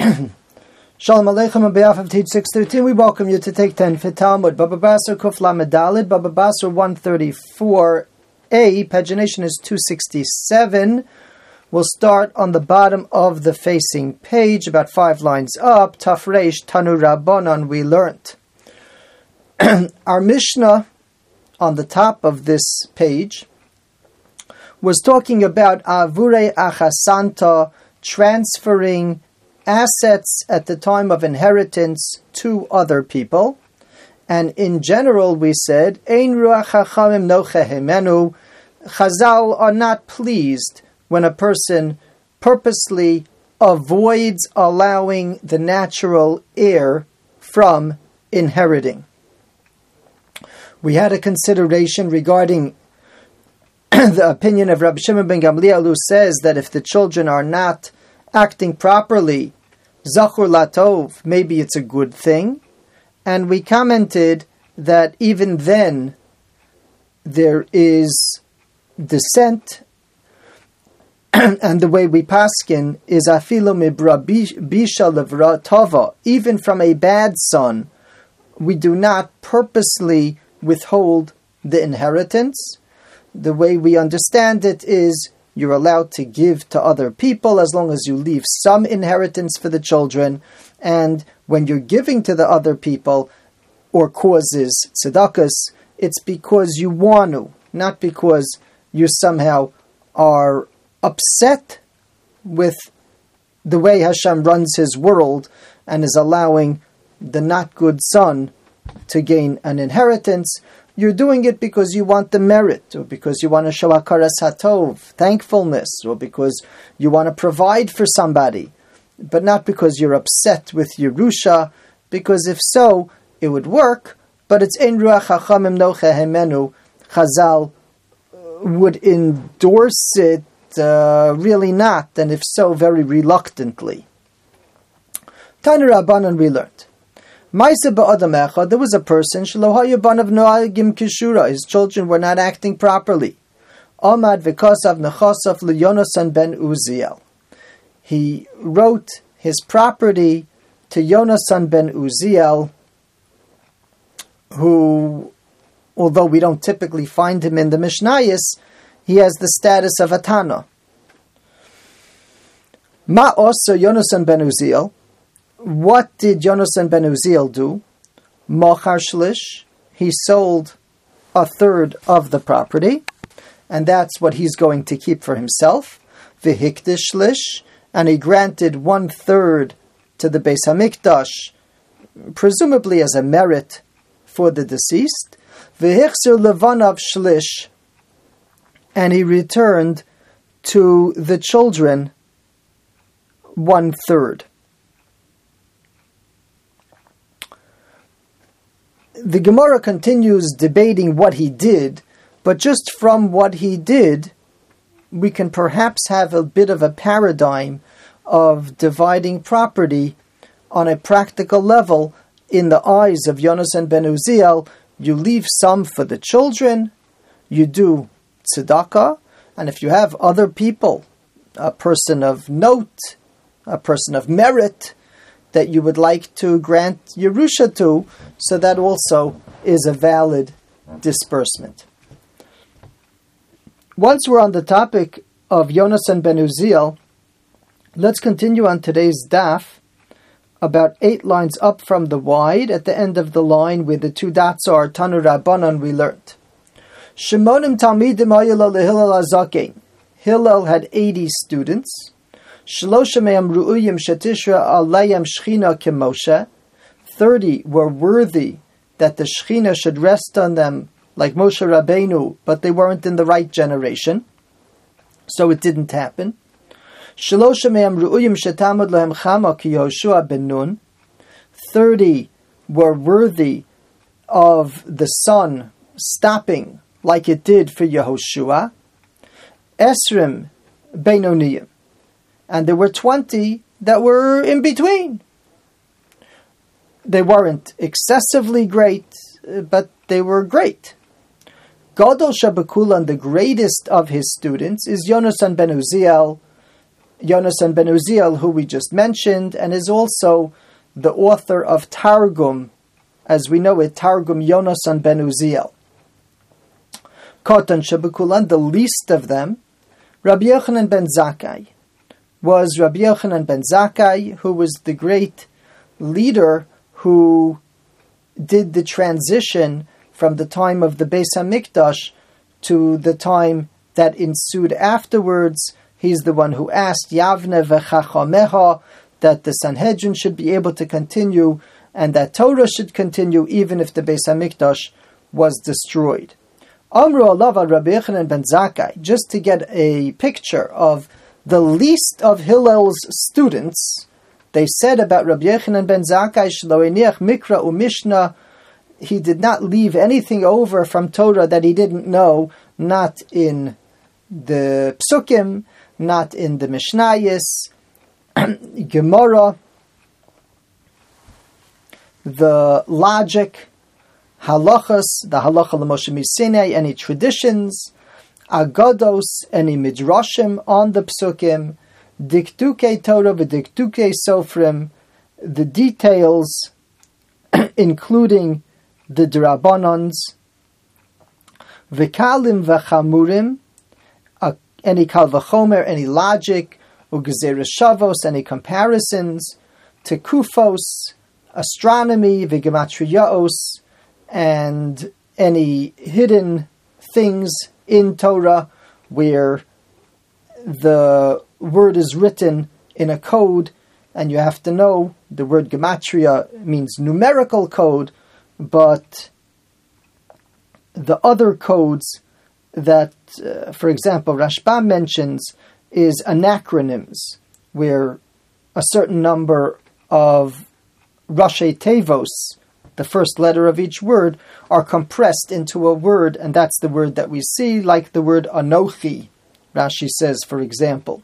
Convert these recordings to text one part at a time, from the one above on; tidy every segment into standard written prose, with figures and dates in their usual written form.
Shalom Aleichem on behalf of Teach 613, we welcome you to take 10 for Talmud. Baba Basra Kuf Lamed Daled, Baba Basra 134a, pagination is 267. We'll start on the bottom of the facing page, about 5 lines up. Tafresh Tanu Rabbanon, we learnt. Our Mishnah on the top of this page was talking about Avure Achasanta, transferring assets at the time of inheritance to other people. And in general we said, Ein Ruach Chachamim Nochehemenu, Chazal are not pleased when a person purposely avoids allowing the natural heir from inheriting. We had a consideration regarding the opinion of Rabbi Shimon ben Gamliel, who says that if the children are not acting properly, Zachur Latov, maybe it's a good thing. And we commented that even then there is dissent, and the way we paskin is Afilo Mibra Bisha Levra Tava, even from a bad son, we do not purposely withhold the inheritance. The way we understand it is you're allowed to give to other people as long as you leave some inheritance for the children. And when you're giving to the other people or causes tzedakahs, it's because you want to, not because you somehow are upset with the way Hashem runs His world and is allowing the not good son to gain an inheritance. You're doing it because you want the merit, or because you want to show hakaras hatov, thankfulness, or because you want to provide for somebody, but not because you're upset with Yerusha, because if so, it would work, but it's Ein Ruach Chachamim Nochehemenu. Chazal would endorse it, really not, and if so, very reluctantly. Tanu Rabbanan, we learned. There was a person, his children were not acting properly. He wrote his property to Yonasan ben Uziel, who, although we don't typically find him in the Mishnayos, he has the status of a Tana. Ma also Yonasan ben Uziel. What did Yonasan ben Uziel do? Mochar shlish, he sold a third of the property, and that's what he's going to keep for himself. V'hikdish shlish, and he granted 1/3 to the Beis Hamikdash, presumably as a merit for the deceased. V'hichzir levanav shlish, and he returned to the children 1/3. The Gemara continues debating what he did, but just from what he did, we can perhaps have a bit of a paradigm of dividing property on a practical level. In the eyes of Yonasan ben Uziel, you leave some for the children, you do tzedakah, and if you have other people, a person of note, a person of merit, that you would like to grant Yerusha to, so that also is a valid disbursement. Once we're on the topic of Yonasan ben Uziel, let's continue on today's daf, about 8 lines up from the wide, at the end of the line where the 2 dots are Tanu Rabbanan, we learnt. Shemonim Talmidim Hayila leHillel Azakein. Hillel had 80 students. 30 were worthy that the Shechina should rest on them like Moshe Rabbeinu, but they weren't in the right generation, so it didn't happen. 30 were worthy of the sun stopping like it did for Yehoshua. Esrim Beinoniyim. And there were 20 that were in between. They weren't excessively great, but they were great. Gadol Shabakulan, the greatest of his students, is Yonasan ben Uziel, Yonasan ben Uziel, who we just mentioned, and is also the author of Targum, as we know it, Targum Yonasan ben Uziel. Kotan Shebekulan, the least of them, Rabbi Yochanan ben Zakkai, was Rabbi Yochanan ben Zakkai, who was the great leader who did the transition from the time of the Beis HaMikdash to the time that ensued afterwards. He's the one who asked Yavne v'chachamecha that the Sanhedrin should be able to continue and that Torah should continue even if the Beis HaMikdash was destroyed. Amru alav Rabbi Yochanan ben Zakkai, just to get a picture of the least of Hillel's students, they said about Rabbi Yochanan ben Zakkai, Shelo einiach mikra u'mishna, he did not leave anything over from Torah that he didn't know, not in the Psukim, not in the Mishnayos, Gemara, the logic, halachas, the halacha l'Moshe Misinai, any traditions, agados, any midrashim on the Psukim, diktuke Torah v'diktuke Sofrim, the details, including the Drabanans, v'kalim v'chamurim, any kal v'chomer, any logic, u'gezeres shavos, any comparisons, tekufos, astronomy, v'gematriyaos, and any hidden things in Torah where the word is written in a code, and you have to know the word gematria means numerical code, but the other codes that, for example, Rashbam mentions is anacronyms, where a certain number of Rashi Tevos, the first letter of each word, are compressed into a word, and that's the word that we see, like the word Anochi, Rashi says, for example.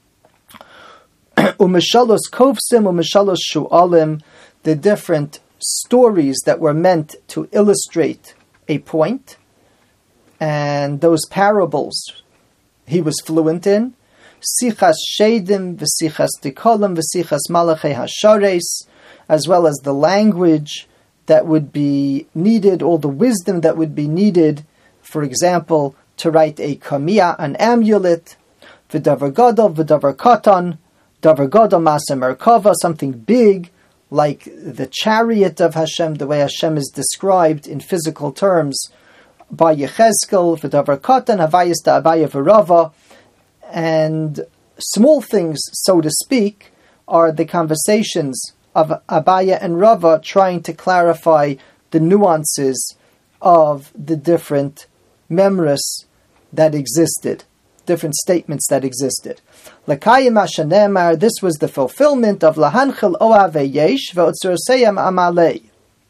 U'mishalos kovsim, u'mishalos shu'alim, the different stories that were meant to illustrate a point, and those parables he was fluent in. Sichas shedim, v'sichas dikolim, v'sichas malachei hashares, as well as the language that would be needed, all the wisdom that would be needed, for example, to write a kamiyah, an amulet, v'davar gadol, v'davar katan, davar gadol masa merkava, something big, like the chariot of Hashem, the way Hashem is described in physical terms by Yechezkel, v'davar katan, havayis da'abaya v'rava, and small things, so to speak, are the conversations of Abaya and Rava trying to clarify the nuances of the different memras that existed, different statements that existed. L'kayim hashanemar, this was the fulfillment of lahanchil oave yesh ve'otzoroseyam amalei,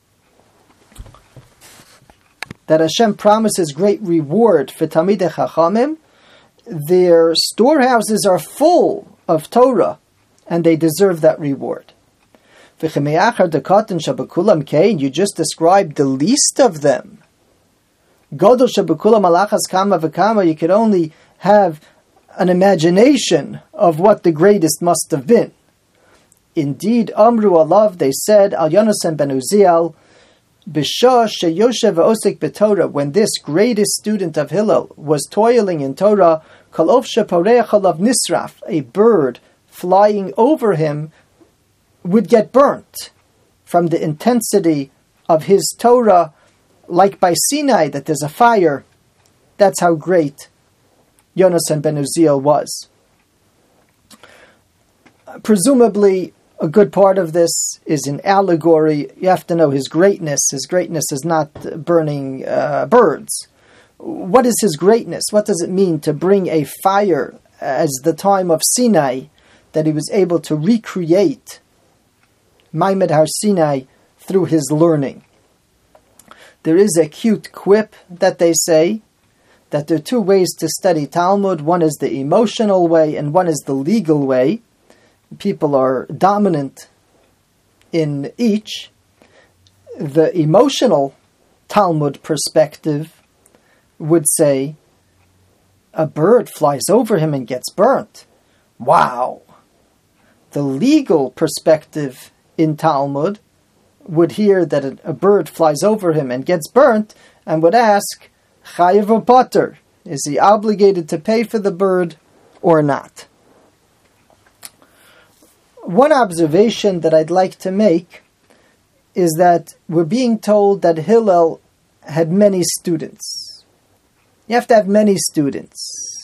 that Hashem promises great reward for Talmidei Chachamim. Their storehouses are full of Torah, and they deserve that reward. You just described the least of them. You could only have an imagination of what the greatest must have been. Indeed, Amru alav, they said, Al Yonasan ben Uziel, B'shah sheyoshev v'osek b'Torah, when this greatest student of Hillel was toiling in Torah, Kalov shepareach alav nisraf, a bird flying over him would get burnt from the intensity of his Torah, like by Sinai, that there's a fire. That's how great Yonasan ben Uziel was. Presumably, a good part of this is an allegory. You have to know his greatness. His greatness is not burning birds. What is his greatness? What does it mean to bring a fire as the time of Sinai, that he was able to recreate Maimed Har Sinai through his learning? There is a cute quip that they say, that there are two ways to study Talmud. One is the emotional way and one is the legal way. People are dominant in each. The emotional Talmud perspective would say, a bird flies over him and gets burnt. Wow! The legal perspective in Talmud would hear that a bird flies over him and gets burnt, and would ask, Chayev or Potter, is he obligated to pay for the bird or not? One observation that I'd like to make is that we're being told that Hillel had many students. You have to have many students.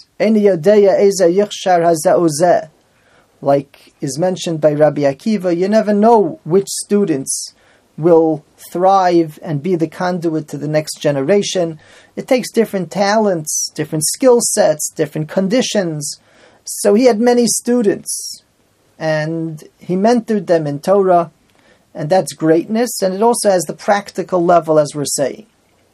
Like is mentioned by Rabbi Akiva, you never know which students will thrive and be the conduit to the next generation. It takes different talents, different skill sets, different conditions. So he had many students, and he mentored them in Torah, and that's greatness, and it also has the practical level, as we're saying.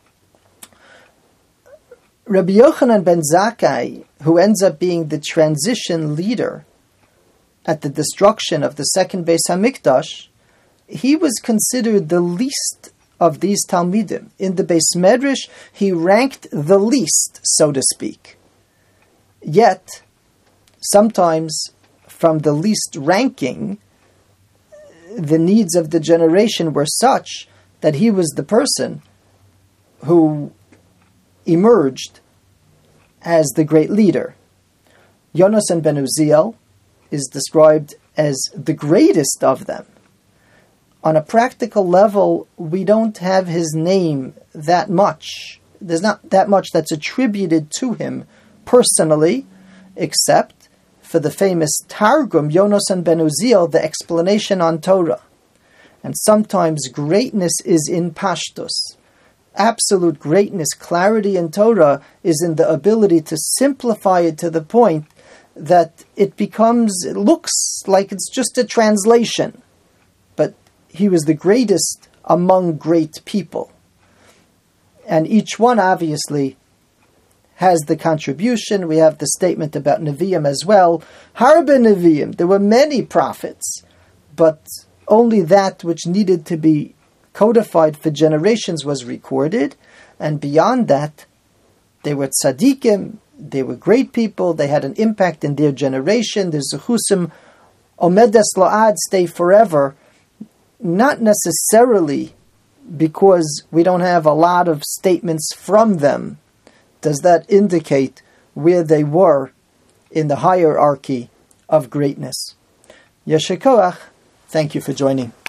Rabbi Yochanan ben Zakkai, who ends up being the transition leader at the destruction of the second Beis Hamikdash, he was considered the least of these Talmidim. In the Beis Medrash, he ranked the least, so to speak. Yet, sometimes from the least ranking, the needs of the generation were such that he was the person who emerged as the great leader. Yonasan ben Uziel is described as the greatest of them. On a practical level, we don't have his name that much. There's not that much that's attributed to him personally, except for the famous Targum, Yonasan ben Uziel, the explanation on Torah. And sometimes greatness is in Pashtus. Absolute greatness, clarity in Torah, is in the ability to simplify it to the point that it looks like it's just a translation. But he was the greatest among great people. And each one obviously has the contribution. We have the statement about Nevi'im as well. Harbe Nevi'im, there were many prophets, but only that which needed to be codified for generations was recorded, and beyond that, they were tzaddikim, they were great people, they had an impact in their generation, their zechusim omedes la'ad, stay forever, not necessarily because we don't have a lot of statements from them does that indicate where they were in the hierarchy of greatness. Yesher koach, thank you for joining.